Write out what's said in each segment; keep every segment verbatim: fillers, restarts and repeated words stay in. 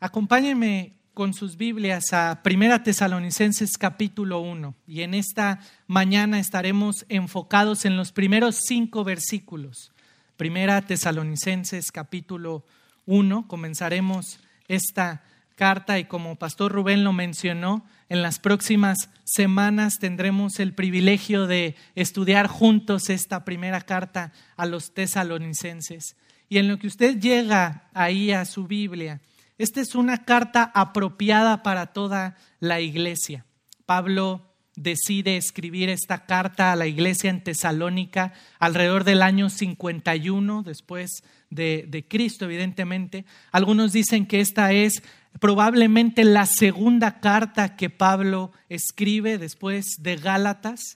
Acompáñenme con sus Biblias a Primera Tesalonicenses capítulo uno y en esta mañana estaremos enfocados en los primeros cinco versículos. Primera Tesalonicenses capítulo uno, comenzaremos esta carta y como Pastor Rubén lo mencionó, en las próximas semanas tendremos el privilegio de estudiar juntos esta primera carta a los tesalonicenses. Y en lo que usted llega ahí a su Biblia, esta es una carta apropiada para toda la iglesia. Pablo decide escribir esta carta a la iglesia en Tesalónica alrededor del año cincuenta y uno después de, de Cristo, evidentemente. Algunos dicen que esta es probablemente la segunda carta que Pablo escribe después de Gálatas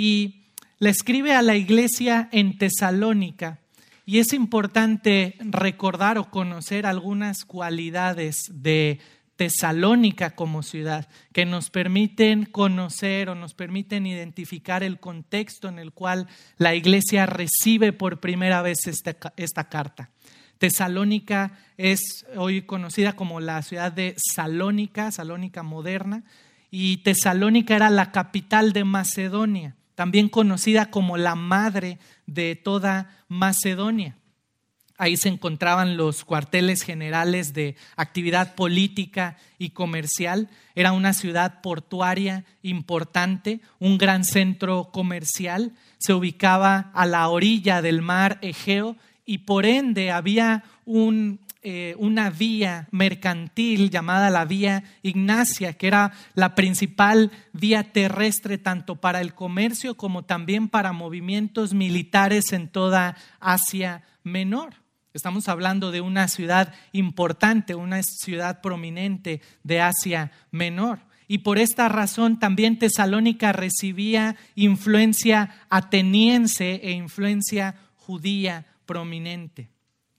y la escribe a la iglesia en Tesalónica. Y es importante recordar o conocer algunas cualidades de Tesalónica como ciudad que nos permiten conocer o nos permiten identificar el contexto en el cual la iglesia recibe por primera vez esta, esta carta. Tesalónica es hoy conocida como la ciudad de Salónica, Salónica moderna, y Tesalónica era la capital de Macedonia, también conocida como la madre de toda Macedonia. Ahí se encontraban los cuarteles generales de actividad política y comercial. Era una ciudad portuaria importante, un gran centro comercial. Se ubicaba a la orilla del mar Egeo y por ende había un Eh, una vía mercantil llamada la Vía Ignacia, que era la principal vía terrestre tanto para el comercio como también para movimientos militares en toda Asia Menor. Estamos hablando de una ciudad importante, una ciudad prominente de Asia Menor. Y por esta razón también Tesalónica recibía influencia ateniense e influencia judía prominente.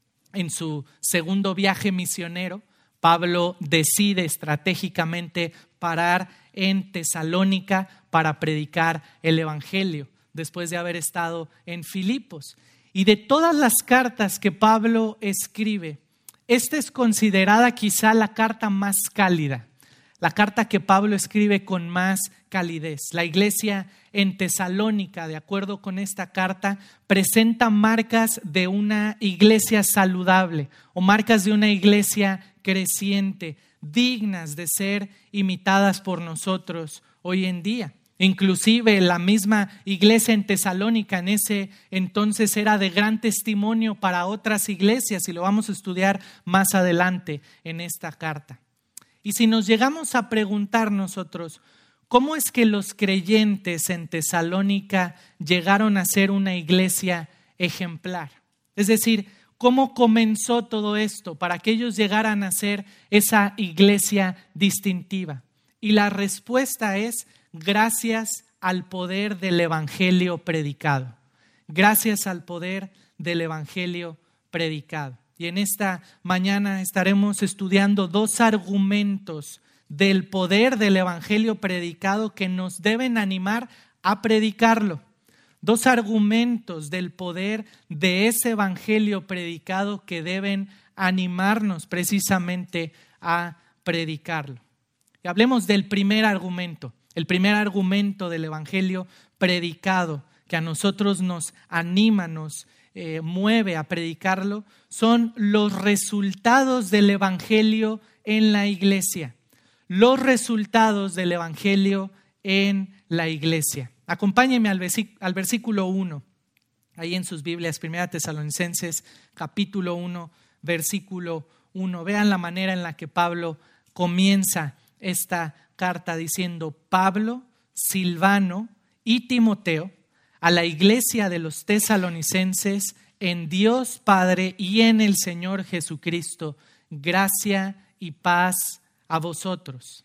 En su segundo viaje misionero, Pablo decide estratégicamente parar en Tesalónica para predicar el Evangelio, después de haber estado en Filipos. Y de todas las cartas que Pablo escribe, esta es considerada quizá la carta más cálida, la carta que Pablo escribe con más calidez. La iglesia en Tesalónica, de acuerdo con esta carta, presenta marcas de una iglesia saludable o marcas de una iglesia creciente, dignas de ser imitadas por nosotros hoy en día. Inclusive la misma iglesia en Tesalónica en ese entonces era de gran testimonio para otras iglesias y lo vamos a estudiar más adelante en esta carta. Y si nos llegamos a preguntar nosotros, ¿cómo es que los creyentes en Tesalónica llegaron a ser una iglesia ejemplar? Es decir, ¿cómo comenzó todo esto para que ellos llegaran a ser esa iglesia distintiva? Y la respuesta es gracias al poder del evangelio predicado. Gracias al poder del evangelio predicado. Y en esta mañana estaremos estudiando dos argumentos del poder del evangelio predicado que nos deben animar a predicarlo. Dos argumentos del poder de ese evangelio predicado que deben animarnos precisamente a predicarlo. Y hablemos del primer argumento, el primer argumento del evangelio predicado que a nosotros nos anima, nos eh, mueve a predicarlo, son los resultados del evangelio en la iglesia. Los resultados del evangelio en la iglesia. Acompáñenme al, versículo, al versículo uno, ahí en sus Biblias, Primera Tesalonicenses, capítulo uno, versículo uno. Vean la manera en la que Pablo comienza esta carta diciendo: Pablo, Silvano y Timoteo, a la iglesia de los tesalonicenses, en Dios Padre y en el Señor Jesucristo, gracia y paz a vosotros.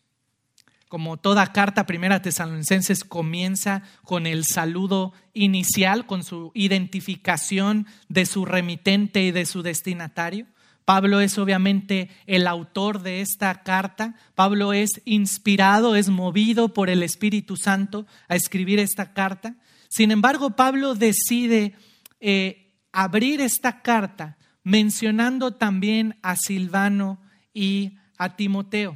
Como toda carta, Primera Tesalonicenses comienza con el saludo inicial, con su identificación de su remitente y de su destinatario. Pablo es obviamente el autor de esta carta. Pablo es inspirado, es movido por el Espíritu Santo a escribir esta carta. Sin embargo, Pablo decide eh, abrir esta carta mencionando también a Silvano y a Timoteo.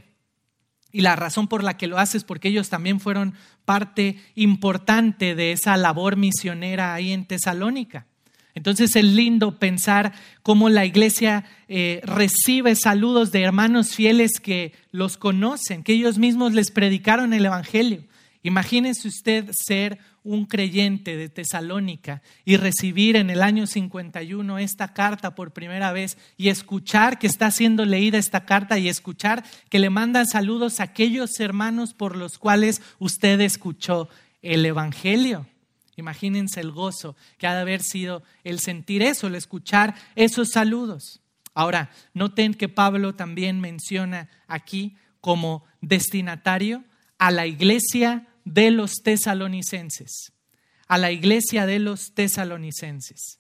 Y la razón por la que lo hace es porque ellos también fueron parte importante de esa labor misionera ahí en Tesalónica. Entonces es lindo pensar cómo la iglesia eh, recibe saludos de hermanos fieles que los conocen, que ellos mismos les predicaron el evangelio. Imagínese usted ser un creyente de Tesalónica y recibir en el año cincuenta y uno esta carta por primera vez y escuchar que está siendo leída esta carta y escuchar que le mandan saludos a aquellos hermanos por los cuales usted escuchó el evangelio. Imagínense el gozo que ha de haber sido el sentir eso, el escuchar esos saludos. Ahora, noten que Pablo también menciona aquí como destinatario a la iglesia de los tesalonicenses, a la iglesia de los tesalonicenses.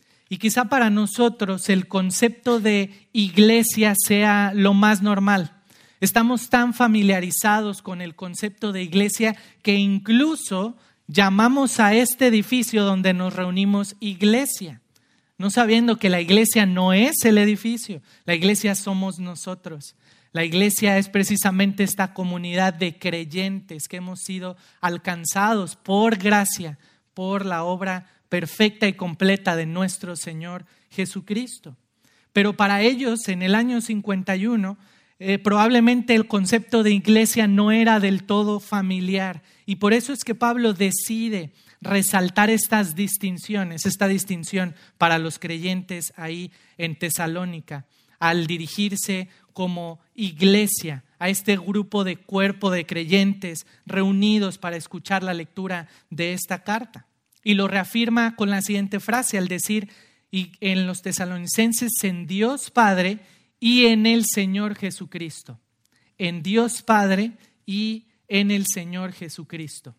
Y quizá para nosotros el concepto de iglesia sea lo más normal. Estamos tan familiarizados con el concepto de iglesia que incluso llamamos a este edificio donde nos reunimos iglesia, no sabiendo que la iglesia no es el edificio, la iglesia somos nosotros. La iglesia es precisamente esta comunidad de creyentes que hemos sido alcanzados por gracia, por la obra perfecta y completa de nuestro Señor Jesucristo. Pero para ellos, en el año cincuenta y uno, eh, probablemente el concepto de iglesia no era del todo familiar. Y por eso es que Pablo decide resaltar estas distinciones, esta distinción para los creyentes ahí en Tesalónica, al dirigirse como iglesia a este grupo de cuerpo de creyentes reunidos para escuchar la lectura de esta carta. Y lo reafirma con la siguiente frase al decir, y en los tesalonicenses, en Dios Padre y en el Señor Jesucristo. En Dios Padre y en el Señor Jesucristo.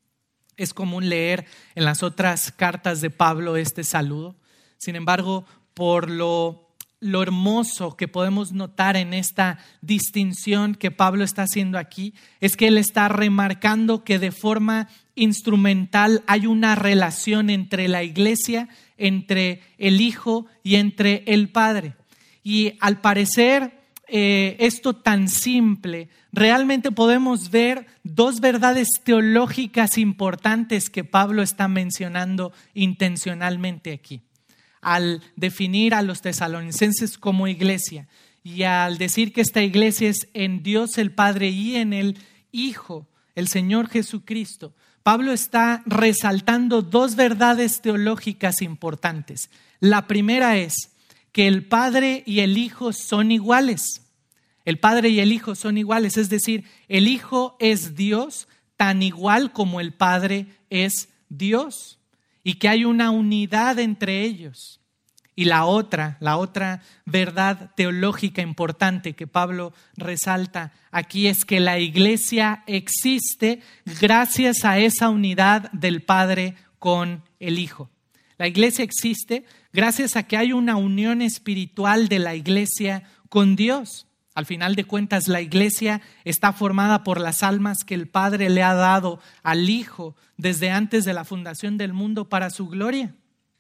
Es común leer en las otras cartas de Pablo este saludo. Sin embargo, por lo Lo hermoso que podemos notar en esta distinción que Pablo está haciendo aquí es que él está remarcando que de forma instrumental hay una relación entre la iglesia, entre el Hijo y entre el Padre. Y al parecer eh, esto tan simple, realmente podemos ver dos verdades teológicas importantes que Pablo está mencionando intencionalmente aquí. Al definir a los tesalonicenses como iglesia y al decir que esta iglesia es en Dios el Padre y en el Hijo, el Señor Jesucristo, Pablo está resaltando dos verdades teológicas importantes. La primera es que el Padre y el Hijo son iguales. El Padre y el Hijo son iguales, es decir, el Hijo es Dios tan igual como el Padre es Dios. Y que hay una unidad entre ellos. Y la otra, la otra verdad teológica importante que Pablo resalta aquí es que la iglesia existe gracias a esa unidad del Padre con el Hijo. La iglesia existe gracias a que hay una unión espiritual de la iglesia con Dios. Al final de cuentas, la iglesia está formada por las almas que el Padre le ha dado al Hijo desde antes de la fundación del mundo para su gloria.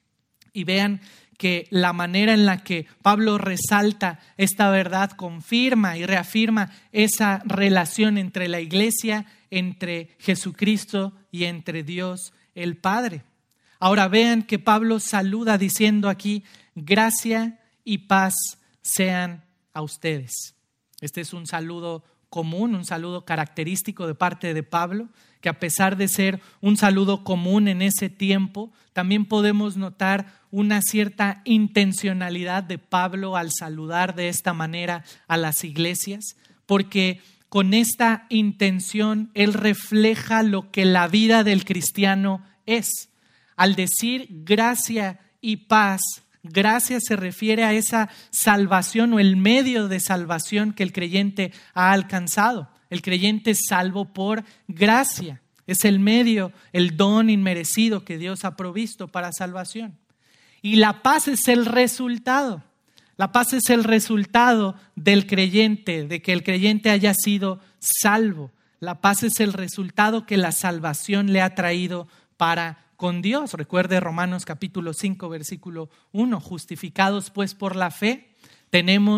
Y vean que la manera en la que Pablo resalta esta verdad confirma y reafirma esa relación entre la iglesia, entre Jesucristo y entre Dios el Padre. Ahora vean que Pablo saluda diciendo aquí, gracia y paz sean a ustedes. Este es un saludo común, un saludo característico de parte de Pablo, que a pesar de ser un saludo común en ese tiempo, también podemos notar una cierta intencionalidad de Pablo al saludar de esta manera a las iglesias, porque con esta intención él refleja lo que la vida del cristiano es. Al decir gracia y paz, gracia se refiere a esa salvación o el medio de salvación que el creyente ha alcanzado. El creyente es salvo por gracia. Es el medio, el don inmerecido que Dios ha provisto para salvación. Y la paz es el resultado. La paz es el resultado del creyente, de que el creyente haya sido salvo. La paz es el resultado que la salvación le ha traído para con Dios. Recuerde Romanos capítulo cinco, versículo uno. Justificados pues por la fe, tenemos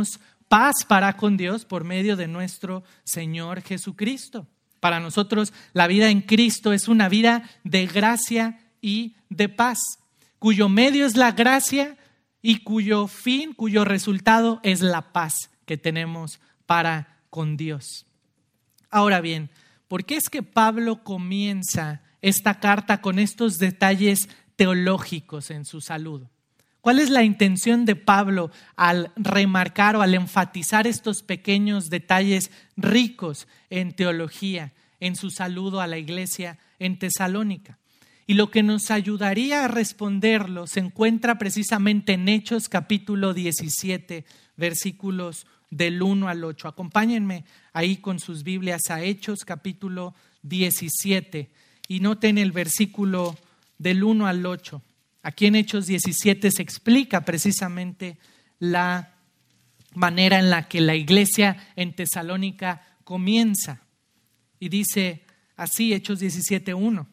paz para con Dios por medio de nuestro Señor Jesucristo. Para nosotros, la vida en Cristo es una vida de gracia y de paz, cuyo medio es la gracia y cuyo fin, cuyo resultado es la paz que tenemos para con Dios. Ahora bien, ¿por qué es que Pablo comienza esta carta con estos detalles teológicos en su saludo? ¿Cuál es la intención de Pablo al remarcar o al enfatizar estos pequeños detalles ricos en teología en su saludo a la iglesia en Tesalónica? Y lo que nos ayudaría a responderlo se encuentra precisamente en Hechos capítulo diecisiete, versículos del uno al ocho. Acompáñenme ahí con sus Biblias a Hechos capítulo diecisiete y noten el versículo del uno al ocho. Aquí en Hechos diecisiete se explica precisamente la manera en la que la iglesia en Tesalónica comienza. Y dice así, Hechos diecisiete uno.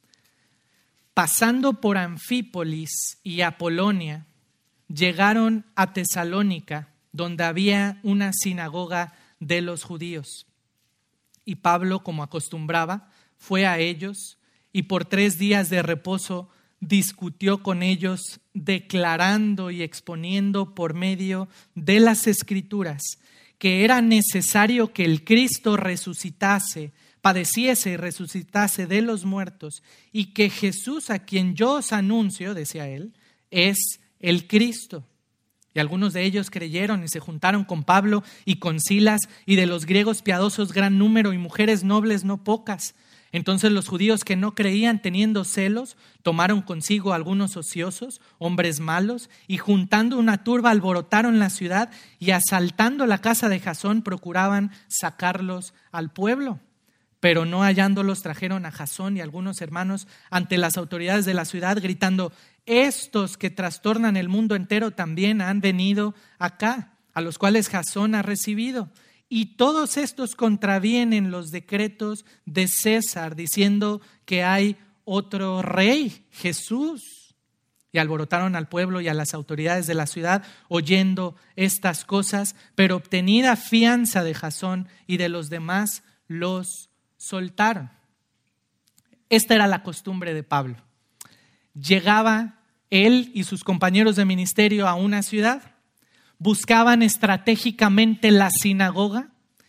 Pasando por Anfípolis y Apolonia, llegaron a Tesalónica, donde había una sinagoga de los judíos. Y Pablo, como acostumbraba, fue a ellos y por tres días de reposo discutió con ellos, declarando y exponiendo por medio de las Escrituras que era necesario que el Cristo resucitase, padeciese y resucitase de los muertos, y que Jesús, a quien yo os anuncio, decía él, es el Cristo. Y algunos de ellos creyeron y se juntaron con Pablo y con Silas, y de los griegos piadosos gran número y mujeres nobles no pocas. Entonces los judíos que no creían, teniendo celos, tomaron consigo algunos ociosos, hombres malos, y juntando una turba alborotaron la ciudad y asaltando la casa de Jasón procuraban sacarlos al pueblo. Pero no hallándolos trajeron a Jasón y algunos hermanos ante las autoridades de la ciudad gritando: estos que trastornan el mundo entero también han venido acá, a los cuales Jasón ha recibido. Y todos estos contravienen los decretos de César, diciendo que hay otro rey, Jesús. Y alborotaron al pueblo y a las autoridades de la ciudad oyendo estas cosas, pero obtenida fianza de Jasón y de los demás, los soltaron. Esta era la costumbre de Pablo. Llegaba él y sus compañeros de ministerio a una ciudad, buscaban estratégicamente la sinagoga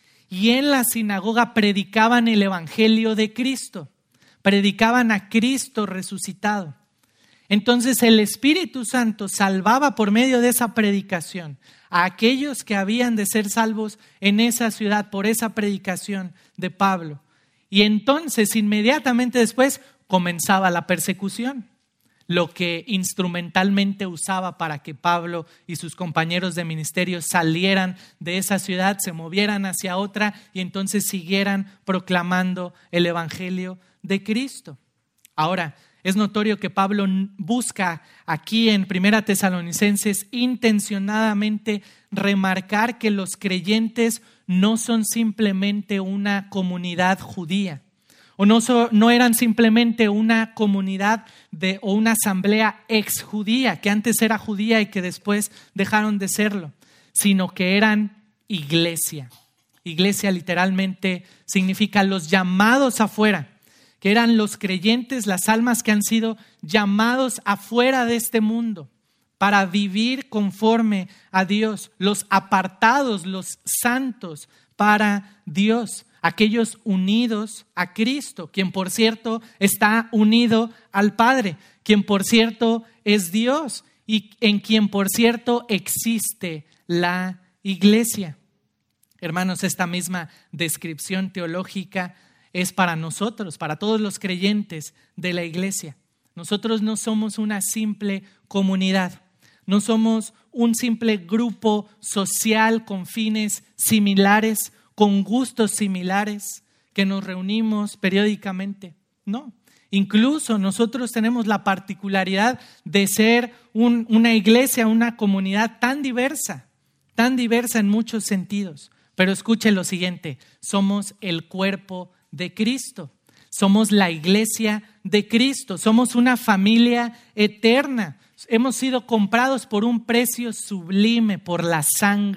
y en la sinagoga predicaban el evangelio de Cristo, predicaban a Cristo resucitado. Entonces el Espíritu Santo salvaba por medio de esa predicación a aquellos que habían de ser salvos en esa ciudad por esa predicación de Pablo. Y entonces inmediatamente después comenzaba la persecución, lo que instrumentalmente usaba para que Pablo y sus compañeros de ministerio salieran de esa ciudad, se movieran hacia otra y entonces siguieran proclamando el evangelio de Cristo. Ahora, es notorio que Pablo busca aquí en Primera Tesalonicenses intencionadamente remarcar que los creyentes no son simplemente una comunidad judía. O no, so, no eran simplemente una comunidad de, o una asamblea exjudía, que antes era judía y que después dejaron de serlo, sino que eran iglesia. Iglesia literalmente significa los llamados afuera, que eran los creyentes, las almas que han sido llamados afuera de este mundo para vivir conforme a Dios, los apartados, los santos para Dios. Aquellos unidos a Cristo, quien por cierto está unido al Padre, quien por cierto es Dios y en quien por cierto existe la iglesia. Hermanos, esta misma descripción teológica es para nosotros, para todos los creyentes de la iglesia. Nosotros no somos una simple comunidad, no somos un simple grupo social con fines similares, con gustos similares, que nos reunimos periódicamente. No, incluso nosotros tenemos la particularidad de ser un, una iglesia, una comunidad tan diversa, tan diversa en muchos sentidos. Pero escuche lo siguiente, somos el cuerpo de Cristo, somos la iglesia de Cristo, somos una familia eterna. Hemos sido comprados por un precio sublime, por la sangre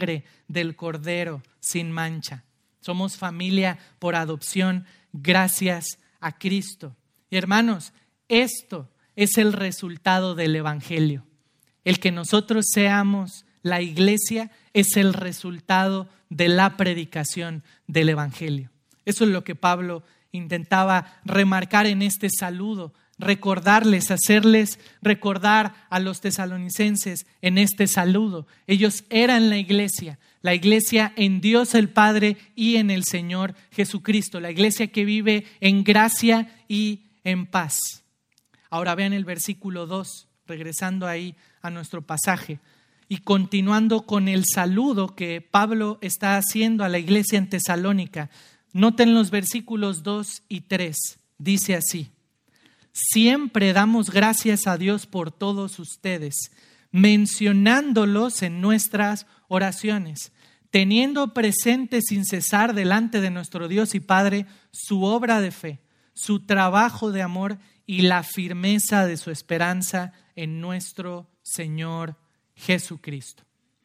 del Cordero sin mancha. Somos familia por adopción gracias a Cristo. Y hermanos, esto es el resultado del Evangelio. El que nosotros seamos la iglesia es el resultado de la predicación del Evangelio. Eso es lo que Pablo intentaba remarcar en este saludo, recordarles, hacerles recordar a los tesalonicenses en este saludo. Ellos eran la iglesia, la iglesia en Dios el Padre y en el Señor Jesucristo, la iglesia que vive en gracia y en paz. Ahora vean el versículo dos, regresando ahí a nuestro pasaje y continuando con el saludo que Pablo está haciendo a la iglesia en Tesalónica. Noten los versículos dos y tres, dice así: siempre damos gracias a Dios por todos ustedes, mencionándolos en nuestras oraciones, teniendo presente sin cesar delante de nuestro Dios y Padre su obra de fe, su trabajo de amor y la firmeza de su esperanza en nuestro Señor Jesucristo.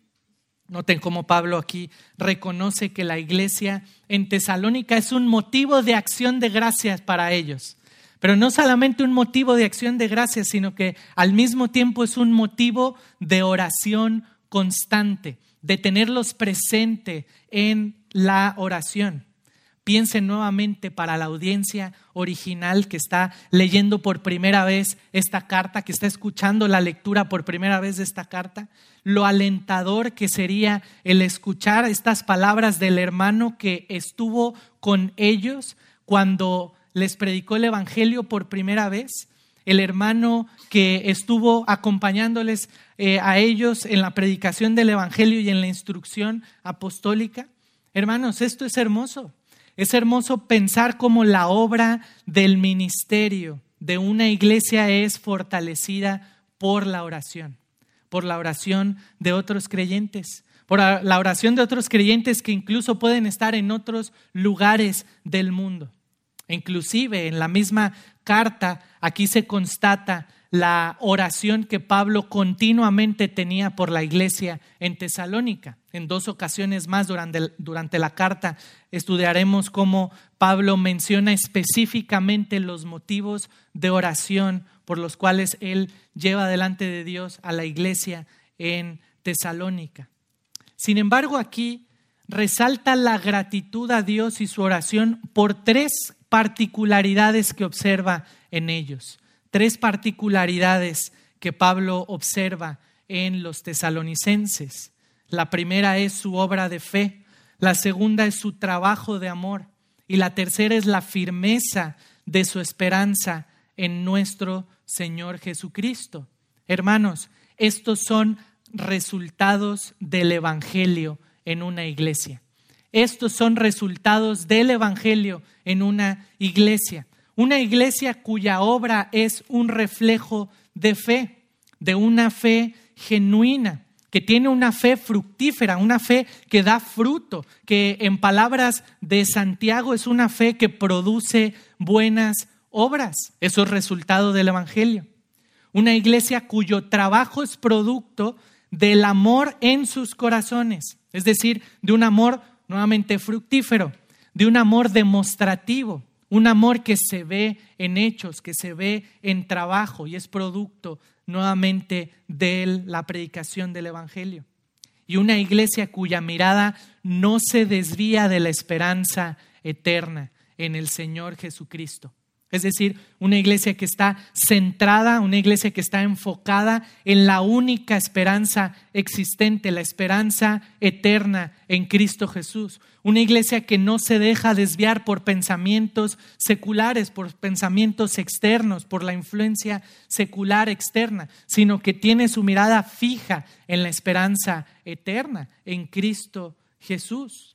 Noten cómo Pablo aquí reconoce que la iglesia en Tesalónica es un motivo de acción de gracias para ellos. Pero no solamente un motivo de acción de gracias, sino que al mismo tiempo es un motivo de oración constante, de tenerlos presente en la oración. Piensen nuevamente para la audiencia original que está leyendo por primera vez esta carta, que está escuchando la lectura por primera vez de esta carta, lo alentador que sería el escuchar estas palabras del hermano que estuvo con ellos cuando les predicó el evangelio por primera vez, el hermano que estuvo acompañándoles eh, a ellos en la predicación del evangelio y en la instrucción apostólica. Hermanos, esto es hermoso. Es hermoso pensar cómo la obra del ministerio de una iglesia es fortalecida por la oración, por la oración de otros creyentes, por la oración de otros creyentes que incluso pueden estar en otros lugares del mundo. Inclusive en la misma carta aquí se constata la oración que Pablo continuamente tenía por la iglesia en Tesalónica. En dos ocasiones más durante, durante la carta estudiaremos cómo Pablo menciona específicamente los motivos de oración por los cuales él lleva delante de Dios a la iglesia en Tesalónica. Sin embargo, aquí resalta la gratitud a Dios y su oración por tres particularidades que observa en ellos. Tres particularidades que Pablo observa en los tesalonicenses. La primera es su obra de fe, la segunda es su trabajo de amor y la tercera es la firmeza de su esperanza en nuestro Señor Jesucristo. Hermanos, estos son resultados del evangelio en una iglesia. Estos son resultados del evangelio en una iglesia. Una iglesia cuya obra es un reflejo de fe, de una fe genuina, que tiene una fe fructífera, una fe que da fruto, que en palabras de Santiago es una fe que produce buenas obras. Eso es resultado del evangelio. Una iglesia cuyo trabajo es producto del amor en sus corazones, es decir, de un amor nuevamente fructífero, de un amor demostrativo, un amor que se ve en hechos, que se ve en trabajo y es producto nuevamente de la predicación del evangelio. Y una iglesia cuya mirada no se desvía de la esperanza eterna en el Señor Jesucristo. Es decir, una iglesia que está centrada, una iglesia que está enfocada en la única esperanza existente, la esperanza eterna en Cristo Jesús. Una iglesia que no se deja desviar por pensamientos seculares, por pensamientos externos, por la influencia secular externa, sino que tiene su mirada fija en la esperanza eterna en Cristo Jesús.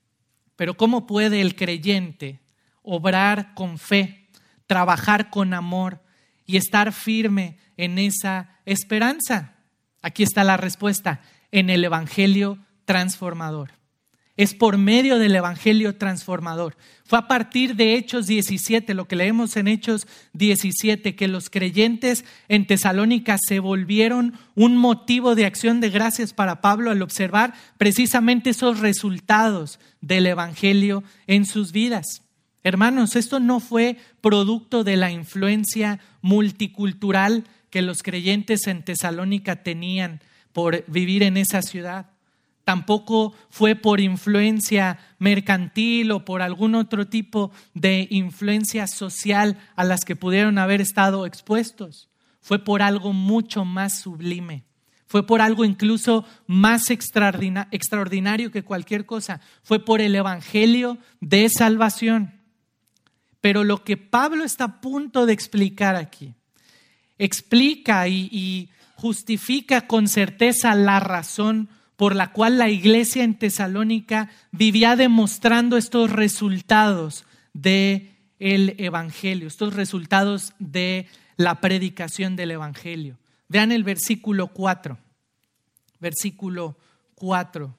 Pero ¿cómo puede el creyente obrar con fe, trabajar con amor y estar firme en esa esperanza? Aquí está la respuesta: en el evangelio transformador. es por medio del evangelio transformador. Fue a partir de Hechos diecisiete, lo que leemos en Hechos diecisiete, que los creyentes en Tesalónica se volvieron un motivo de acción de gracias para Pablo al observar precisamente esos resultados del evangelio en sus vidas. Hermanos, esto no fue producto de la influencia multicultural que los creyentes en Tesalónica tenían por vivir en esa ciudad. Tampoco fue por influencia mercantil o por algún otro tipo de influencia social a las que pudieron haber estado expuestos. Fue por algo mucho más sublime. Fue por algo incluso más extraordinario que cualquier cosa. Fue por el evangelio de salvación. Pero lo que Pablo está a punto de explicar aquí, explica y, y justifica con certeza la razón por la cual la iglesia en Tesalónica vivía demostrando estos resultados del evangelio, estos resultados de la predicación del evangelio. Vean el versículo cuatro. Versículo cuatro.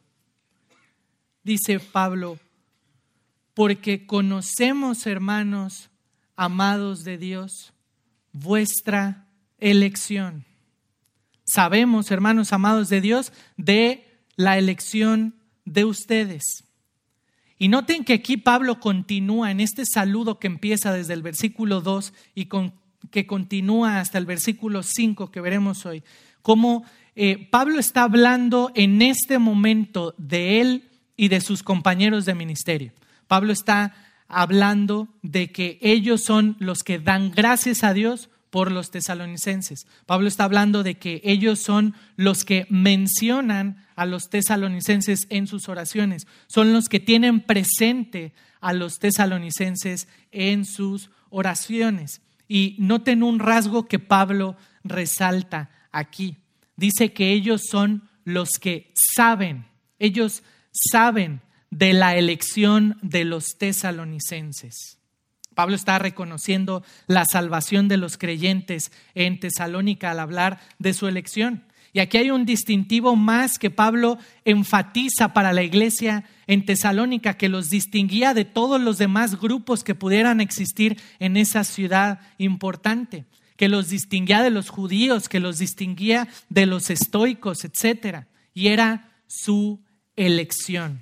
Dice Pablo: porque conocemos, hermanos, amados de Dios, vuestra elección. Sabemos, hermanos amados de Dios, de la elección de ustedes. Y noten que aquí Pablo continúa en este saludo que empieza desde el versículo dos y con, que continúa hasta el versículo cinco que veremos hoy. Como eh, Pablo está hablando en este momento de él y de sus compañeros de ministerio. Pablo está hablando de que ellos son los que dan gracias a Dios por los tesalonicenses. Pablo está hablando de que ellos son los que mencionan a los tesalonicenses en sus oraciones. Son los que tienen presente a los tesalonicenses en sus oraciones. Y noten un rasgo que Pablo resalta aquí. Dice que ellos son los que saben, ellos saben de la elección de los tesalonicenses. Pablo está reconociendo la salvación de los creyentes en Tesalónica al hablar de su elección. Y aquí hay un distintivo más que Pablo enfatiza para la iglesia en Tesalónica, que los distinguía de todos los demás grupos que pudieran existir en esa ciudad importante, que los distinguía de los judíos, que los distinguía de los estoicos, etcétera. Y era su elección.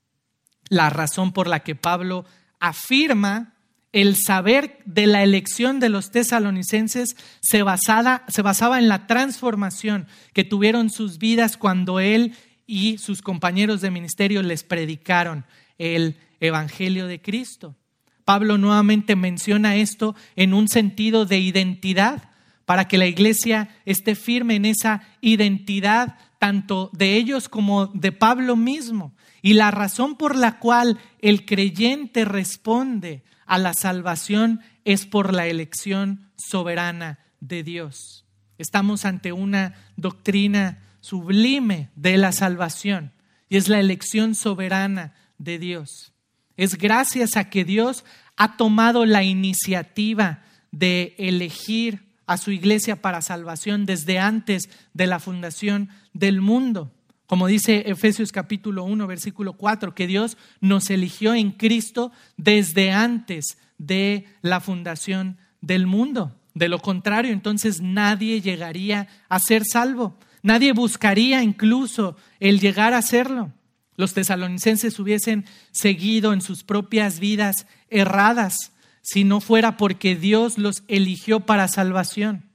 La razón por la que Pablo afirma el saber de la elección de los tesalonicenses se, basada, se basaba en la transformación que tuvieron sus vidas cuando él y sus compañeros de ministerio les predicaron el evangelio de Cristo. Pablo nuevamente menciona esto en un sentido de identidad, para que la iglesia esté firme en esa identidad tanto de ellos como de Pablo mismo. Y la razón por la cual el creyente responde a la salvación es por la elección soberana de Dios. Estamos ante una doctrina sublime de la salvación y es la elección soberana de Dios. Es gracias a que Dios ha tomado la iniciativa de elegir a su iglesia para salvación desde antes de la fundación del mundo. Como dice Efesios capítulo uno, versículo cuatro, que Dios nos eligió en Cristo desde antes de la fundación del mundo. De lo contrario, entonces nadie llegaría a ser salvo. Nadie buscaría incluso el llegar a serlo. Los tesalonicenses hubiesen seguido en sus propias vidas erradas si no fuera porque Dios los eligió para salvación.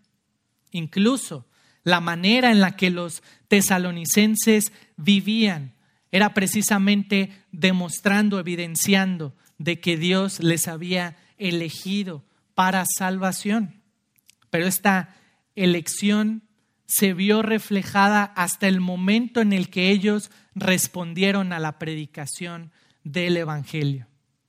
Incluso la manera en la que los tesalonicenses vivían era precisamente demostrando, evidenciando de que Dios les había elegido para salvación. Pero esta elección se vio reflejada hasta el momento en el que ellos respondieron a la predicación del evangelio.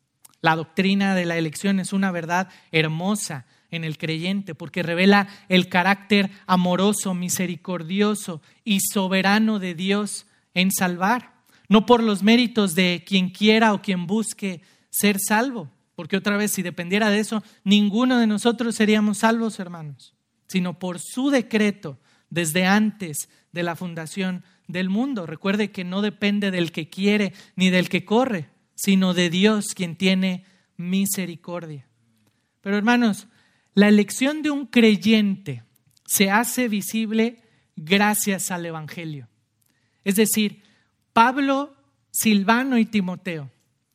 La doctrina de la elección es una verdad hermosa en el creyente porque revela el carácter amoroso, misericordioso y soberano de Dios en salvar. No por los méritos de quien quiera o quien busque ser salvo, porque otra vez si dependiera de eso, ninguno de nosotros seríamos salvos, hermanos, sino por su decreto desde antes de la fundación del mundo. Recuerde que no depende del que quiere ni del que corre, sino de Dios, quien tiene misericordia. Pero hermanos, la elección de un creyente se hace visible gracias al Evangelio. Es decir, Pablo, Silvano y Timoteo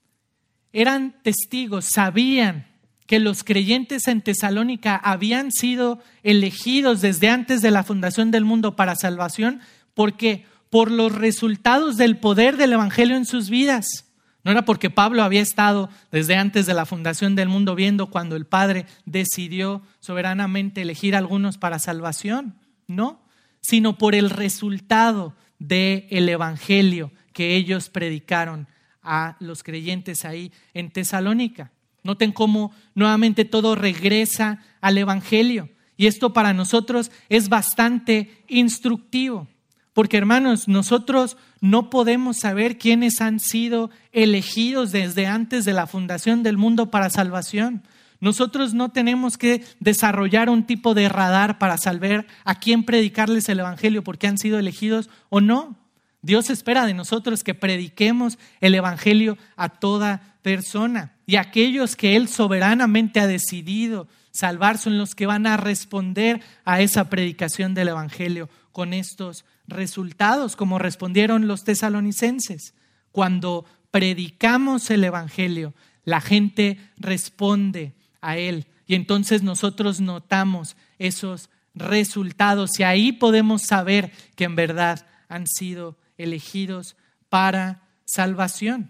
eran testigos, sabían que los creyentes en Tesalónica habían sido elegidos desde antes de la fundación del mundo para salvación. ¿Por qué? Por los resultados del poder del Evangelio en sus vidas. No era porque Pablo había estado desde antes de la fundación del mundo viendo cuando el Padre decidió soberanamente elegir a algunos para salvación, no, sino por el resultado del Evangelio que ellos predicaron a los creyentes ahí en Tesalónica. Noten cómo nuevamente todo regresa al Evangelio. Y esto para nosotros es bastante instructivo. Porque hermanos, nosotros no podemos saber quiénes han sido elegidos desde antes de la fundación del mundo para salvación. Nosotros no tenemos que desarrollar un tipo de radar para saber a quién predicarles el Evangelio porque han sido elegidos o no. Dios espera de nosotros que prediquemos el Evangelio a toda persona. Y aquellos que Él soberanamente ha decidido salvar son los que van a responder a esa predicación del Evangelio con estos resultados, como respondieron los tesalonicenses. Cuando predicamos el Evangelio, la gente responde a Él. Y entonces nosotros notamos esos resultados y ahí podemos saber que en verdad han sido elegidos para salvación.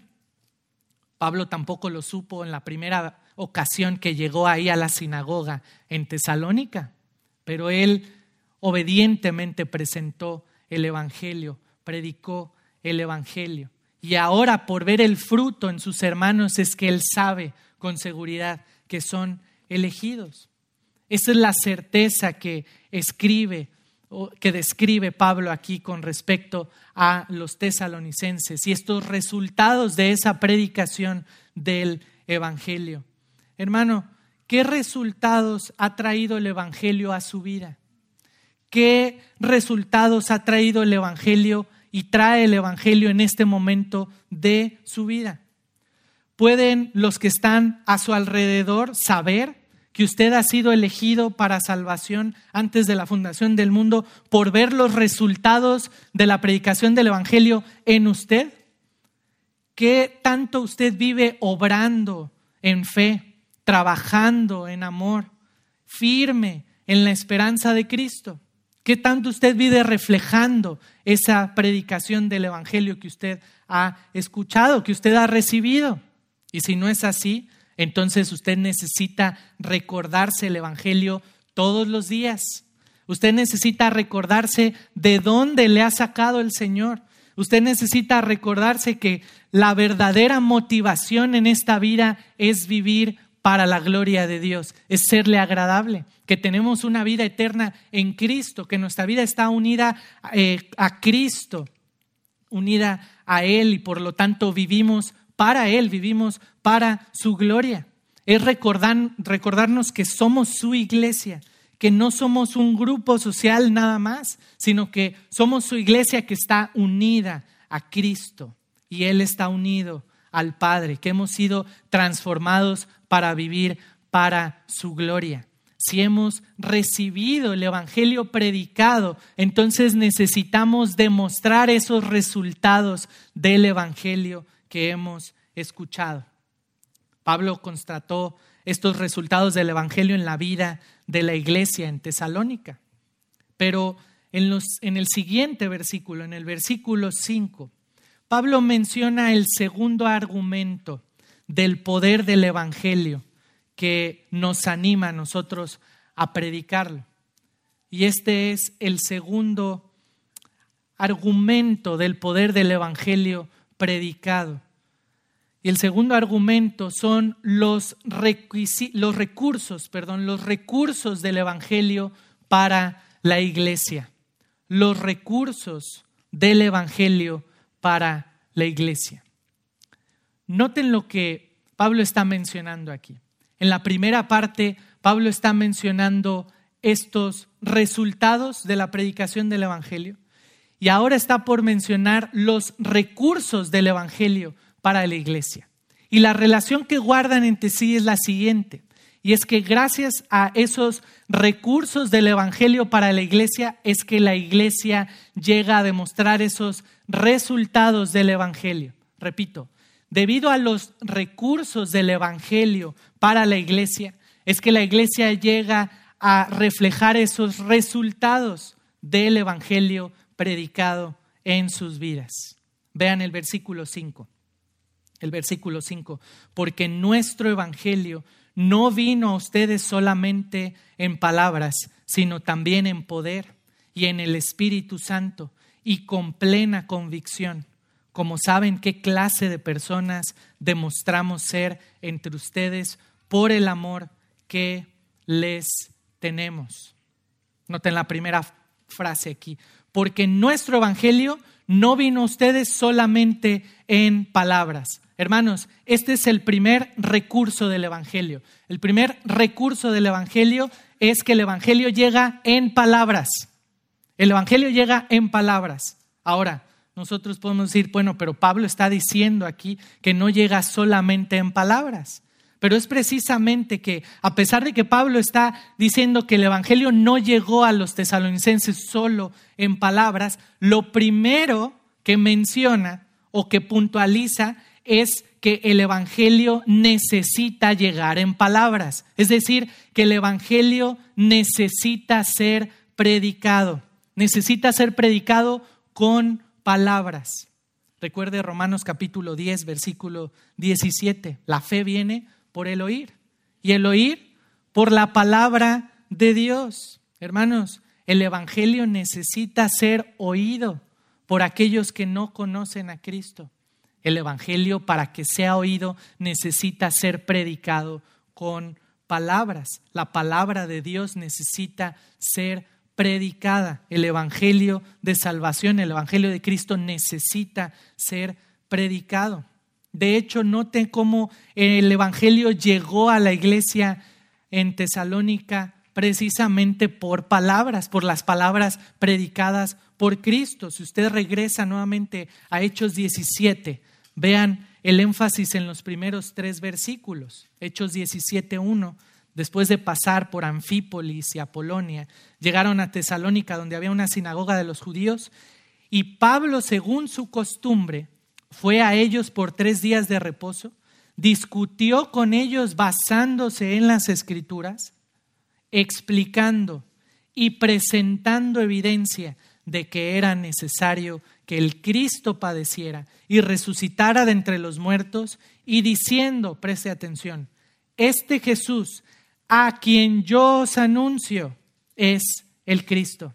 Pablo tampoco lo supo en la primera ocasión que llegó ahí a la sinagoga en Tesalónica, pero él obedientemente presentó el Evangelio, predicó el Evangelio. Y ahora, por ver el fruto en sus hermanos, es que él sabe con seguridad que son elegidos. Esa es la certeza que escribe que describe Pablo aquí con respecto a los tesalonicenses y estos resultados de esa predicación del Evangelio. Hermano, ¿qué resultados ha traído el Evangelio a su vida? ¿Qué resultados ha traído el Evangelio y trae el Evangelio en este momento de su vida? ¿Pueden los que están a su alrededor saber que usted ha sido elegido para salvación antes de la fundación del mundo por ver los resultados de la predicación del Evangelio en usted? ¿Qué tanto usted vive obrando en fe, trabajando en amor, firme en la esperanza de Cristo? ¿Qué tanto usted vive reflejando esa predicación del Evangelio que usted ha escuchado, que usted ha recibido? Y si no es así, entonces usted necesita recordarse el Evangelio todos los días. Usted necesita recordarse de dónde le ha sacado el Señor. Usted necesita recordarse que la verdadera motivación en esta vida es vivir para la gloria de Dios, es serle agradable, que tenemos una vida eterna en Cristo, que nuestra vida está unida eh, a Cristo, unida a Él y por lo tanto vivimos para Él, vivimos para su gloria. Es recordar, recordarnos que somos su iglesia, que no somos un grupo social nada más, sino que somos su iglesia que está unida a Cristo y Él está unido al Padre, que hemos sido transformados para vivir para su gloria. Si hemos recibido el Evangelio predicado, entonces necesitamos demostrar esos resultados del Evangelio que hemos escuchado. Pablo constató estos resultados del Evangelio en la vida de la iglesia en Tesalónica. Pero en, los, en el siguiente versículo, en el versículo cinco, Pablo menciona el segundo argumento del poder del Evangelio que nos anima a nosotros a predicarlo. Y este es el segundo argumento del poder del Evangelio predicado. Y el segundo argumento son los, requisi- los recursos, perdón, los recursos del Evangelio para la iglesia. Los recursos del Evangelio para la iglesia. Noten lo que Pablo está mencionando aquí. En la primera parte, Pablo está mencionando estos resultados de la predicación del Evangelio. y ahora está por mencionar los recursos del evangelio para la iglesia. Y la relación que guardan entre sí es la siguiente, y es que gracias a esos recursos del evangelio para la iglesia es que la iglesia llega a demostrar esos resultados del evangelio. Repito, debido a los recursos del evangelio para la iglesia es que la iglesia llega a reflejar esos resultados del evangelio predicado en sus vidas. Vean el versículo cinco. El versículo cinco. Porque nuestro evangelio no vino a ustedes solamente en palabras, sino también en poder y en el Espíritu Santo y con plena convicción, como saben qué clase de personas demostramos ser entre ustedes por el amor que les tenemos. Noten la primera frase aquí. Porque nuestro evangelio no vino a ustedes solamente en palabras. Hermanos, este es el primer recurso del evangelio. El primer recurso del evangelio es que el evangelio llega en palabras. El evangelio llega en palabras. Ahora, nosotros podemos decir, bueno, pero Pablo está diciendo aquí que no llega solamente en palabras. Pero es precisamente que, a pesar de que Pablo está diciendo que el evangelio no llegó a los tesalonicenses solo en palabras, lo primero que menciona o que puntualiza es que el evangelio necesita llegar en palabras. Es decir, que el evangelio necesita ser predicado. Necesita ser predicado con palabras. Recuerde Romanos capítulo diez, versículo diecisiete. La fe viene por el oír, y el oír por la palabra de Dios. Hermanos, el evangelio necesita ser oído por aquellos que no conocen a Cristo. El evangelio, para que sea oído, necesita ser predicado con palabras. La palabra de Dios necesita ser predicada. El evangelio de salvación, el evangelio de Cristo necesita ser predicado. De hecho, noten cómo el evangelio llegó a la iglesia en Tesalónica precisamente por palabras, por las palabras predicadas por Cristo. Si usted regresa nuevamente a Hechos diecisiete, vean el énfasis en los primeros tres versículos. Hechos diecisiete uno, después de pasar por Anfípolis y Apolonia, llegaron a Tesalónica, donde había una sinagoga de los judíos, y Pablo, según su costumbre, fue a ellos por tres días de reposo, discutió con ellos basándose en las Escrituras, explicando y presentando evidencia de que era necesario que el Cristo padeciera y resucitara de entre los muertos, y diciendo, preste atención, este Jesús a quien yo os anuncio es el Cristo.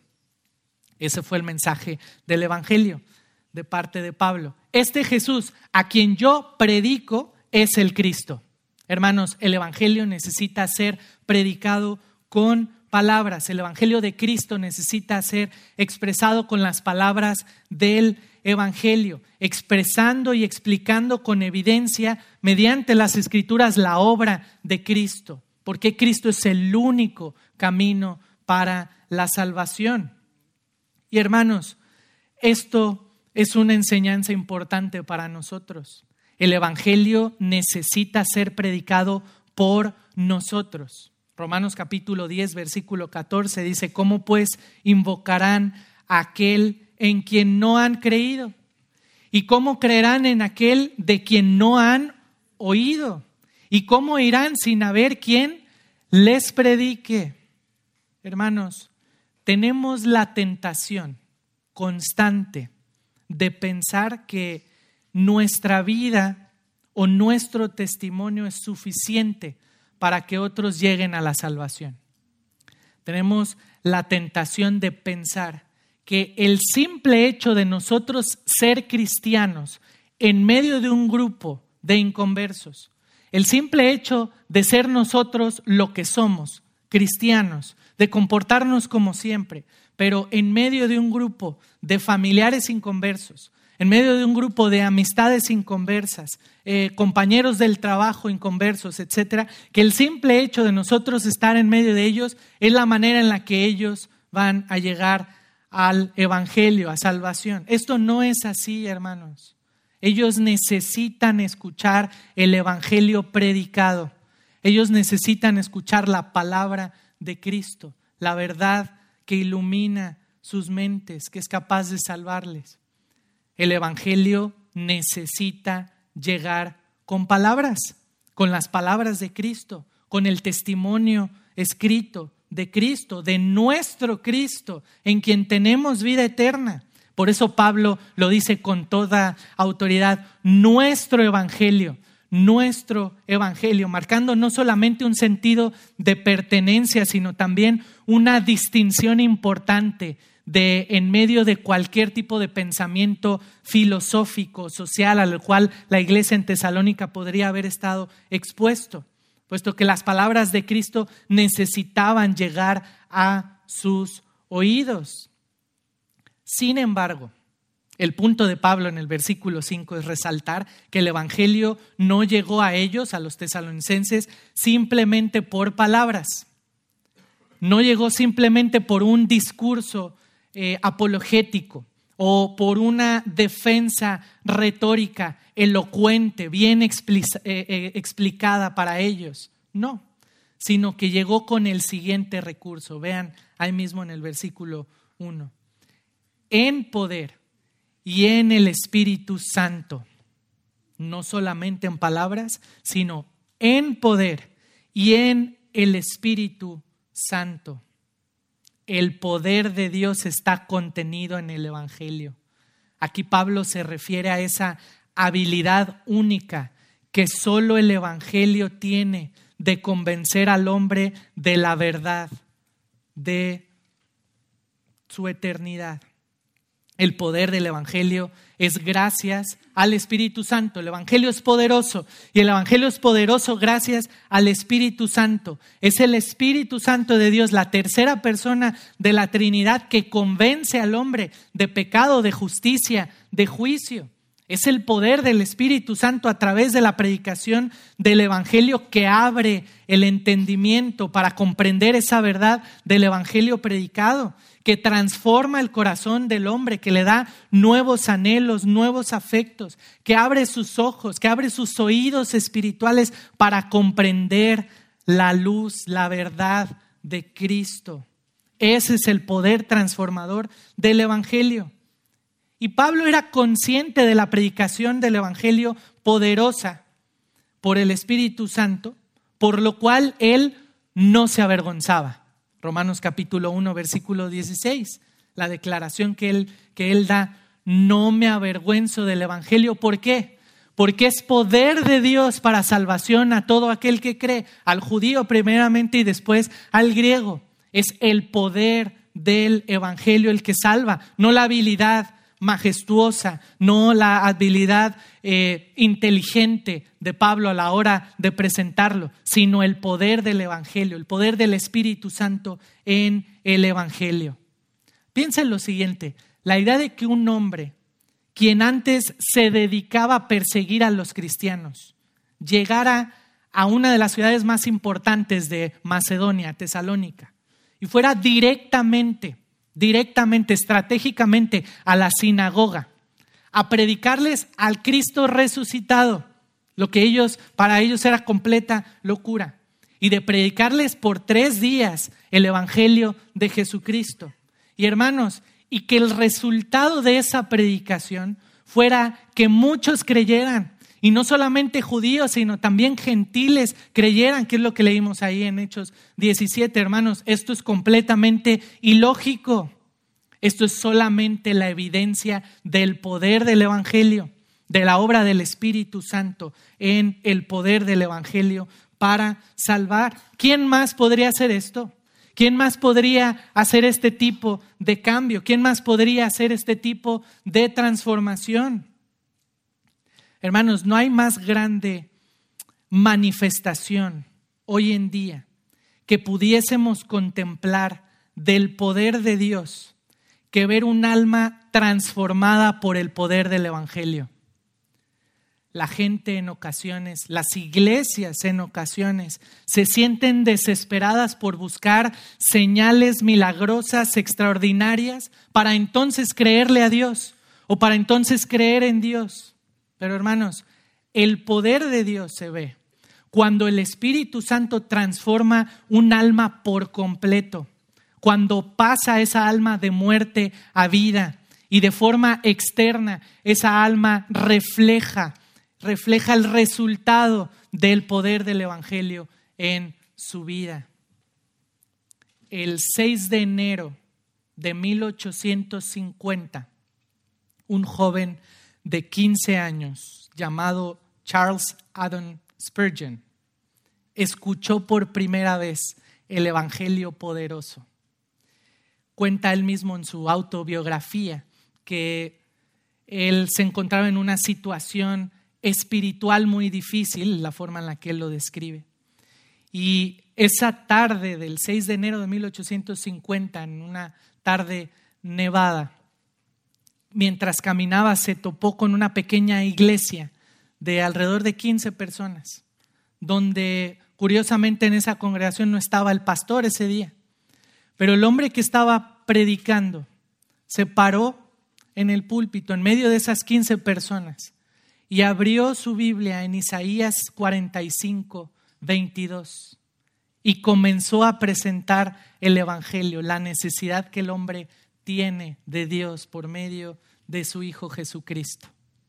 Ese fue el mensaje del evangelio de parte de Pablo. Este Jesús a quien yo predico es el Cristo. Hermanos, el evangelio necesita ser predicado con palabras. El evangelio de Cristo necesita ser expresado con las palabras del evangelio, expresando y explicando con evidencia mediante las Escrituras la obra de Cristo, porque Cristo es el único camino para la salvación. Y hermanos, esto es una enseñanza importante para nosotros. El evangelio necesita ser predicado por nosotros. Romanos capítulo diez, versículo catorce dice, ¿cómo pues invocarán a aquel en quien no han creído? ¿Y cómo creerán en aquel de quien no han oído? ¿Y cómo irán sin haber quien les predique? Hermanos, tenemos la tentación constante de pensar que nuestra vida o nuestro testimonio es suficiente para que otros lleguen a la salvación. Tenemos la tentación de pensar que el simple hecho de nosotros ser cristianos en medio de un grupo de inconversos, el simple hecho de ser nosotros lo que somos, cristianos, de comportarnos como siempre, pero en medio de un grupo de familiares inconversos, en medio de un grupo de amistades inconversas, eh, compañeros del trabajo inconversos, etcétera, que el simple hecho de nosotros estar en medio de ellos es la manera en la que ellos van a llegar al evangelio, a salvación. Esto no es así, hermanos. Ellos necesitan escuchar el evangelio predicado. Ellos necesitan escuchar la palabra de Cristo, la verdad que ilumina sus mentes, que es capaz de salvarles. El evangelio necesita llegar con palabras, con las palabras de Cristo, con el testimonio escrito de Cristo, de nuestro Cristo, en quien tenemos vida eterna. Por eso Pablo lo dice con toda autoridad, nuestro evangelio, nuestro evangelio, marcando no solamente un sentido de pertenencia, sino también una distinción importante de en medio de cualquier tipo de pensamiento filosófico, social, al cual la iglesia en Tesalónica podría haber estado expuesto, puesto que las palabras de Cristo necesitaban llegar a sus oídos. Sin embargo, el punto de Pablo en el versículo cinco es resaltar que el evangelio no llegó a ellos, a los tesalonicenses, simplemente por palabras. No llegó simplemente por un discurso eh, apologético o por una defensa retórica elocuente, bien explic- eh, eh, explicada para ellos. No, sino que llegó con el siguiente recurso. Vean ahí mismo en el versículo uno. En poder y en el Espíritu Santo, no solamente en palabras, sino en poder y en el Espíritu Santo. El poder de Dios está contenido en el evangelio. Aquí Pablo se refiere a esa habilidad única que solo el evangelio tiene de convencer al hombre de la verdad, de su eternidad. El poder del evangelio es gracias al Espíritu Santo. El evangelio es poderoso y el evangelio es poderoso gracias al Espíritu Santo. Es el Espíritu Santo de Dios, la tercera persona de la Trinidad, que convence al hombre de pecado, de justicia, de juicio. Es el poder del Espíritu Santo a través de la predicación del evangelio que abre el entendimiento para comprender esa verdad del evangelio predicado, que transforma el corazón del hombre, que le da nuevos anhelos, nuevos afectos, que abre sus ojos, que abre sus oídos espirituales para comprender la luz, la verdad de Cristo. Ese es el poder transformador del evangelio. Y Pablo era consciente de la predicación del evangelio poderosa por el Espíritu Santo, por lo cual él no se avergonzaba. Romanos capítulo uno, versículo dieciséis, la declaración que él, que él da, no me avergüenzo del evangelio. ¿Por qué? Porque es poder de Dios para salvación a todo aquel que cree, al judío primeramente y después al griego. Es el poder del evangelio el que salva, no la habilidad majestuosa, no la habilidad eh, inteligente de Pablo a la hora de presentarlo, sino el poder del evangelio, el poder del Espíritu Santo en el evangelio. Piensa en lo siguiente, la idea de que un hombre, quien antes se dedicaba a perseguir a los cristianos, llegara a una de las ciudades más importantes de Macedonia, Tesalónica, y fuera directamente directamente, estratégicamente a la sinagoga, a predicarles al Cristo resucitado, lo que ellos, para ellos era completa locura, y de predicarles por tres días el evangelio de Jesucristo. Y hermanos, y que el resultado de esa predicación fuera que muchos creyeran, y no solamente judíos, sino también gentiles creyeran, que es lo que leímos ahí en Hechos diecisiete, hermanos. Esto es completamente ilógico. Esto es solamente la evidencia del poder del evangelio, de la obra del Espíritu Santo en el poder del evangelio para salvar. ¿Quién más podría hacer esto? ¿Quién más podría hacer este tipo de cambio? ¿Quién más podría hacer este tipo de transformación? Hermanos, no hay más grande manifestación hoy en día que pudiésemos contemplar del poder de Dios que ver un alma transformada por el poder del evangelio. la gente en ocasiones, las iglesias en ocasiones, se sienten desesperadas por buscar señales milagrosas, extraordinarias, para entonces creerle a Dios o para entonces creer en Dios. Pero hermanos, el poder de Dios se ve cuando el Espíritu Santo transforma un alma por completo, cuando pasa esa alma de muerte a vida y de forma externa esa alma refleja refleja el resultado del poder del Evangelio en su vida. El seis de enero de mil ochocientos cincuenta, un joven de quince años llamado Charles Haddon Spurgeon escuchó por primera vez el Evangelio poderoso. Cuenta él mismo en su autobiografía que él se encontraba en una situación espiritual muy difícil, la forma en la que él lo describe. Y esa tarde del seis de enero de mil ochocientos cincuenta, en una tarde nevada, mientras caminaba se topó con una pequeña iglesia de alrededor de quince personas, donde curiosamente en esa congregación no estaba el pastor ese día, pero el hombre que estaba predicando se paró en el púlpito en medio de esas quince personas y abrió su Biblia en Isaías cuarenta y cinco, veintidós y comenzó a presentar el Evangelio, la necesidad que el hombre tiene de Dios por medio de su Hijo Jesucristo.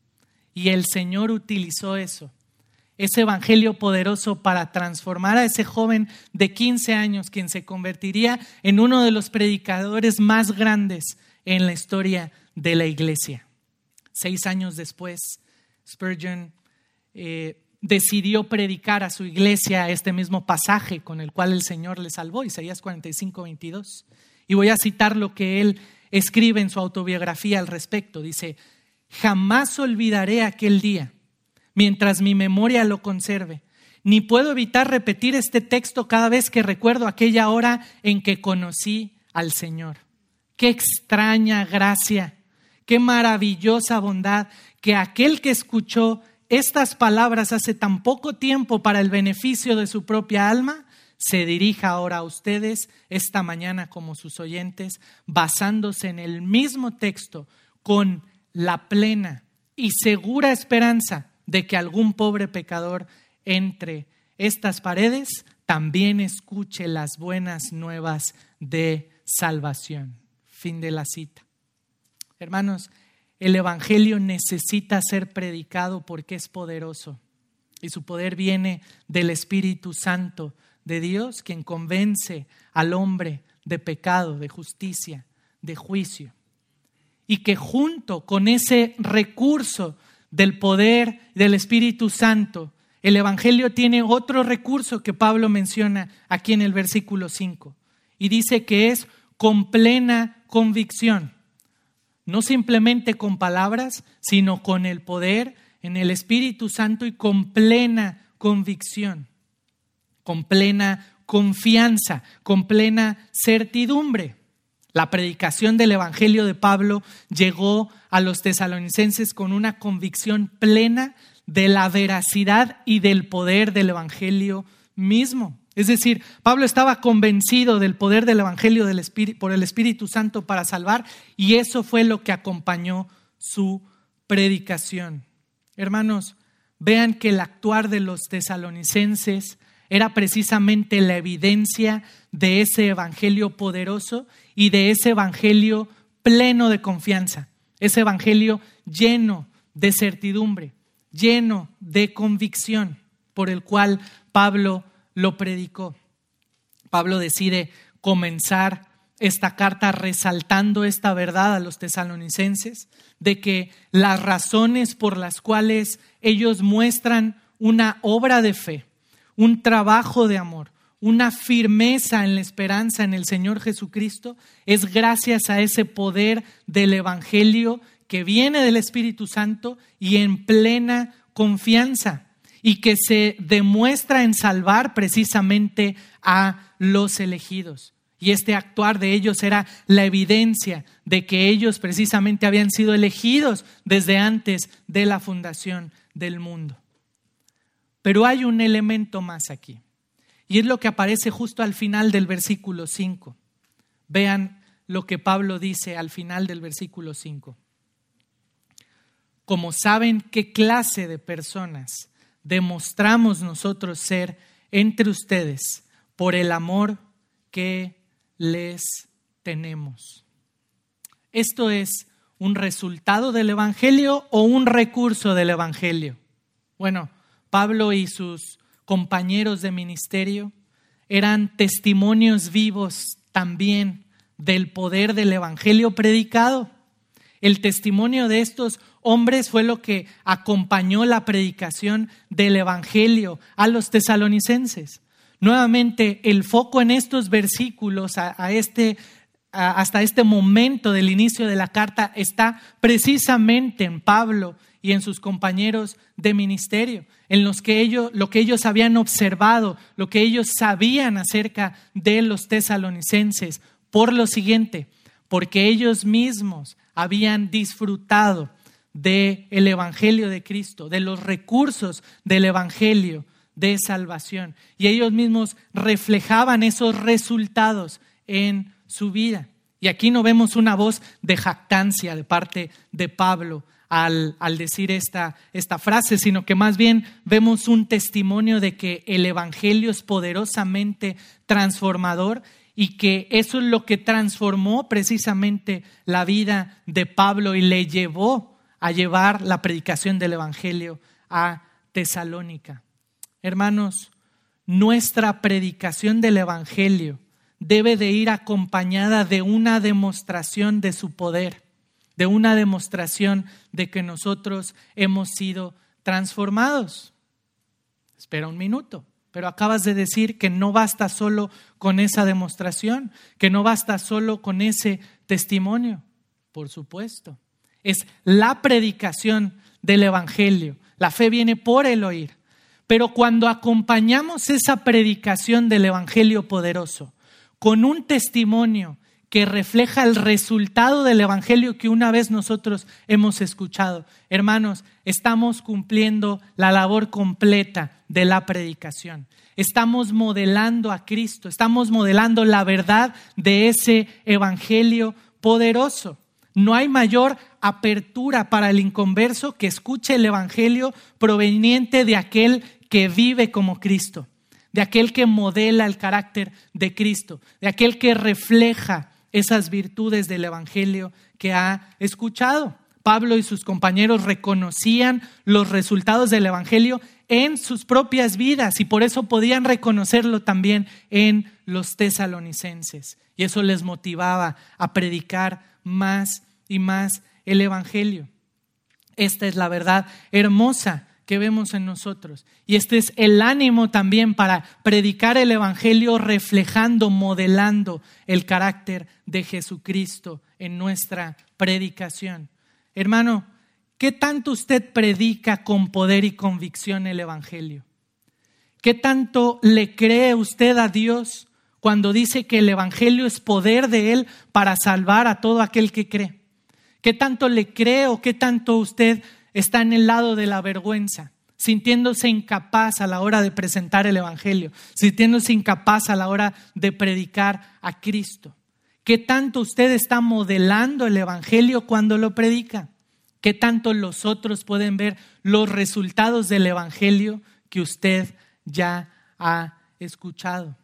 Y el Señor utilizó eso, ese Evangelio poderoso, para transformar a ese joven de quince años, quien se convertiría en uno de los predicadores más grandes en la historia de la iglesia. Seis años después, Spurgeon eh, decidió predicar a su iglesia este mismo pasaje con el cual el Señor le salvó, Isaías cuarenta y cinco, veintidós. Y voy a citar lo que él escribe en su autobiografía al respecto. Dice: jamás olvidaré aquel día, mientras mi memoria lo conserve, ni puedo evitar repetir este texto cada vez que recuerdo aquella hora en que conocí al Señor. Qué extraña gracia, qué maravillosa bondad que aquel que escuchó estas palabras hace tan poco tiempo para el beneficio de su propia alma, se dirija ahora a ustedes esta mañana como sus oyentes, basándose en el mismo texto, con la plena y segura esperanza de que algún pobre pecador entre estas paredes también escuche las buenas nuevas de salvación. Fin de la cita. Hermanos, el Evangelio necesita ser predicado porque es poderoso y su poder viene del Espíritu Santo de Dios, quien convence al hombre de pecado, de justicia, de juicio. Y que junto con ese recurso del poder del Espíritu Santo, el Evangelio tiene otro recurso que Pablo menciona aquí en el versículo cinco. Y dice que es con plena convicción. No simplemente con palabras, sino con el poder en el Espíritu Santo y con plena convicción, con plena confianza, con plena certidumbre. La predicación del Evangelio de Pablo llegó a los tesalonicenses con una convicción plena de la veracidad y del poder del Evangelio mismo. Es decir, Pablo estaba convencido del poder del Evangelio del Espíritu, por el Espíritu Santo para salvar, y eso fue lo que acompañó su predicación. Hermanos, vean que el actuar de los tesalonicenses era precisamente la evidencia de ese Evangelio poderoso y de ese Evangelio pleno de confianza, ese Evangelio lleno de certidumbre, lleno de convicción, por el cual Pablo lo predicó. Pablo decide comenzar esta carta resaltando esta verdad a los tesalonicenses, de que las razones por las cuales ellos muestran una obra de fe, un trabajo de amor, una firmeza en la esperanza en el Señor Jesucristo, es gracias a ese poder del Evangelio que viene del Espíritu Santo y en plena confianza, y que se demuestra en salvar precisamente a los elegidos. Y este actuar de ellos era la evidencia de que ellos precisamente habían sido elegidos desde antes de la fundación del mundo. Pero hay un elemento más aquí, y es lo que aparece justo al final del versículo cinco. Vean lo que Pablo dice al final del versículo cinco. Como saben qué clase de personas demostramos nosotros ser entre ustedes por el amor que les tenemos. ¿Esto es un resultado del Evangelio o un recurso del Evangelio? Bueno, Pablo y sus compañeros de ministerio eran testimonios vivos también del poder del Evangelio predicado. El testimonio de estos hombres fue lo que acompañó la predicación del Evangelio a los tesalonicenses. Nuevamente, el foco en estos versículos a, a este, a, hasta este momento del inicio de la carta está precisamente en Pablo y en sus compañeros de ministerio, en los que ellos, lo que ellos habían observado, lo que ellos sabían acerca de los tesalonicenses, por lo siguiente, porque ellos mismos habían disfrutado del Evangelio de Cristo, de los recursos del Evangelio de salvación. Y ellos mismos reflejaban esos resultados en su vida. Y aquí no vemos una voz de jactancia de parte de Pablo al, al decir esta, esta frase, sino que más bien vemos un testimonio de que el Evangelio es poderosamente transformador y que eso es lo que transformó precisamente la vida de Pablo y le llevó a llevar la predicación del Evangelio a Tesalónica. Hermanos, nuestra predicación del Evangelio debe de ir acompañada de una demostración de su poder, de una demostración de que nosotros hemos sido transformados. Espera un minuto, pero acabas de decir que no basta solo con esa demostración, que no basta solo con ese testimonio. Por supuesto, es la predicación del Evangelio. La fe viene por el oír. Pero cuando acompañamos esa predicación del Evangelio poderoso con un testimonio que refleja el resultado del Evangelio que una vez nosotros hemos escuchado, hermanos, estamos cumpliendo la labor completa de la predicación. Estamos modelando a Cristo, estamos modelando la verdad de ese Evangelio poderoso. No hay mayor apertura para el inconverso que escuche el Evangelio proveniente de aquel que vive como Cristo, de aquel que modela el carácter de Cristo, de aquel que refleja esas virtudes del Evangelio que ha escuchado. Pablo y sus compañeros reconocían los resultados del Evangelio en sus propias vidas y por eso podían reconocerlo también en los tesalonicenses. Y eso les motivaba a predicar más y más el Evangelio. Esta es la verdad hermosa que vemos en nosotros. Y este es el ánimo también para predicar el Evangelio reflejando, modelando el carácter de Jesucristo en nuestra predicación. Hermano, ¿qué tanto usted predica con poder y convicción el Evangelio? ¿Qué tanto le cree usted a Dios cuando dice que el Evangelio es poder de Él para salvar a todo aquel que cree? ¿Qué tanto le cree o qué tanto usted está en el lado de la vergüenza, sintiéndose incapaz a la hora de presentar el Evangelio, sintiéndose incapaz a la hora de predicar a Cristo? ¿Qué tanto usted está modelando el Evangelio cuando lo predica? ¿Qué tanto los otros pueden ver los resultados del Evangelio que usted ya ha escuchado?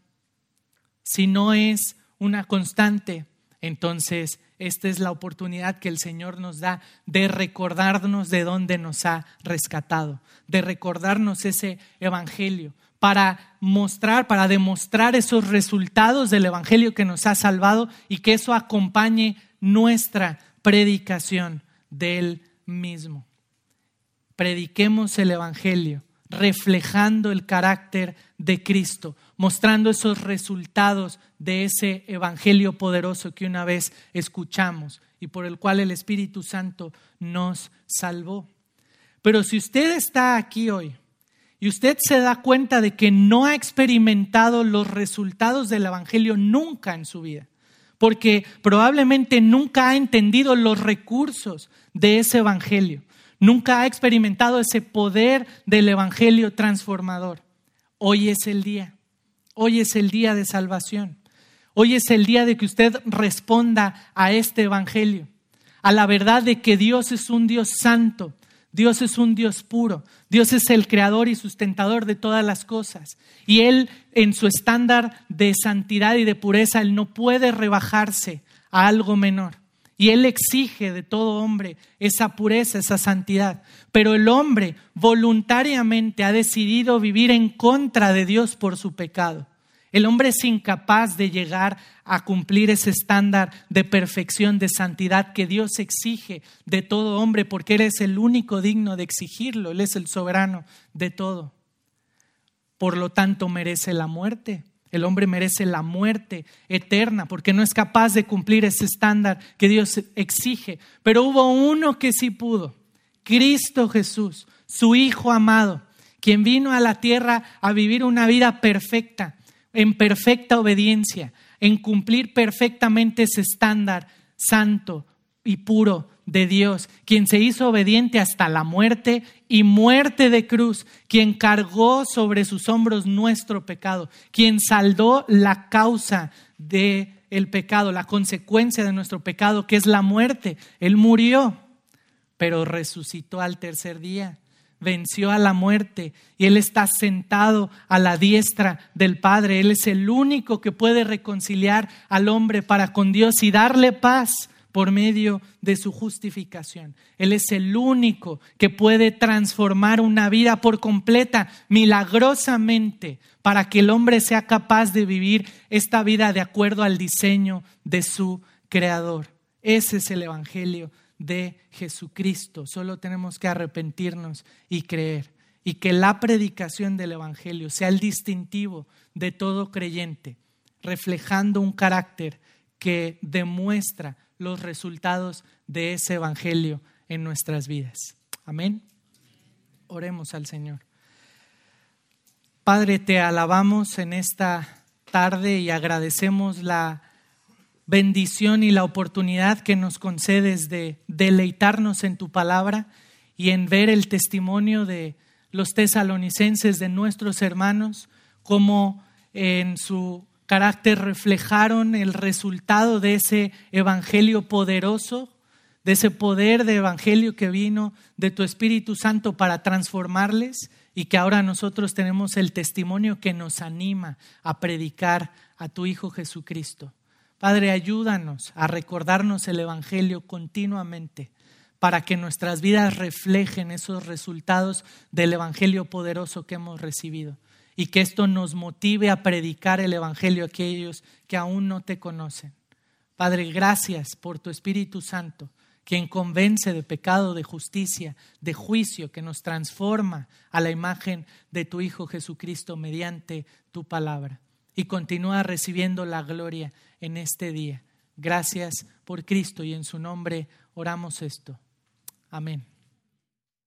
Si no es una constante, entonces esta es la oportunidad que el Señor nos da de recordarnos de dónde nos ha rescatado, de recordarnos ese Evangelio, para mostrar, para demostrar esos resultados del Evangelio que nos ha salvado y que eso acompañe nuestra predicación del mismo. Prediquemos el Evangelio reflejando el carácter de Cristo, mostrando esos resultados de ese Evangelio poderoso que una vez escuchamos y por el cual el Espíritu Santo nos salvó. Pero si usted está aquí hoy y usted se da cuenta de que no ha experimentado los resultados del Evangelio nunca en su vida, porque probablemente nunca ha entendido los recursos de ese Evangelio, nunca ha experimentado ese poder del Evangelio transformador. Hoy es el día, hoy es el día de salvación, hoy es el día de que usted responda a este Evangelio, a la verdad de que Dios es un Dios santo, Dios es un Dios puro, Dios es el creador y sustentador de todas las cosas. Y Él, en su estándar de santidad y de pureza, Él no puede rebajarse a algo menor. Y Él exige de todo hombre esa pureza, esa santidad. Pero el hombre voluntariamente ha decidido vivir en contra de Dios por su pecado. El hombre es incapaz de llegar a cumplir ese estándar de perfección, de santidad que Dios exige de todo hombre, porque Él es el único digno de exigirlo. Él es el soberano de todo. Por lo tanto, merece la muerte. El hombre merece la muerte eterna porque no es capaz de cumplir ese estándar que Dios exige. Pero hubo uno que sí pudo, Cristo Jesús, su Hijo amado, quien vino a la tierra a vivir una vida perfecta, en perfecta obediencia, en cumplir perfectamente ese estándar santo y puro de Dios, quien se hizo obediente hasta la muerte y muerte de cruz, quien cargó sobre sus hombros nuestro pecado, quien saldó la causa del pecado, la consecuencia de nuestro pecado, que es la muerte. Él murió, pero resucitó al tercer día. Venció a la muerte y Él está sentado a la diestra del Padre. Él es el único que puede reconciliar al hombre para con Dios y darle paz por medio de su justificación. Él es el único que puede transformar una vida por completa, milagrosamente, para que el hombre sea capaz de vivir esta vida de acuerdo al diseño de su Creador. Ese es el Evangelio de Jesucristo. Solo tenemos que arrepentirnos y creer, y que la predicación del Evangelio sea el distintivo de todo creyente, reflejando un carácter que demuestra los resultados de ese Evangelio en nuestras vidas. Amén. Oremos al Señor. Padre, te alabamos en esta tarde y agradecemos la bendición y la oportunidad que nos concedes de deleitarnos en tu palabra y en ver el testimonio de los tesalonicenses, de nuestros hermanos, cómo en su carácter reflejaron el resultado de ese evangelio poderoso, de ese poder de evangelio que vino de tu Espíritu Santo para transformarles, y que ahora nosotros tenemos el testimonio que nos anima a predicar a tu Hijo Jesucristo. Padre, ayúdanos a recordarnos el Evangelio continuamente para que nuestras vidas reflejen esos resultados del Evangelio poderoso que hemos recibido y que esto nos motive a predicar el Evangelio a aquellos que aún no te conocen. Padre, gracias por tu Espíritu Santo, quien convence de pecado, de justicia, de juicio, que nos transforma a la imagen de tu Hijo Jesucristo mediante tu palabra. Y continúa recibiendo la gloria en este día. Gracias por Cristo y en su nombre oramos esto. Amén.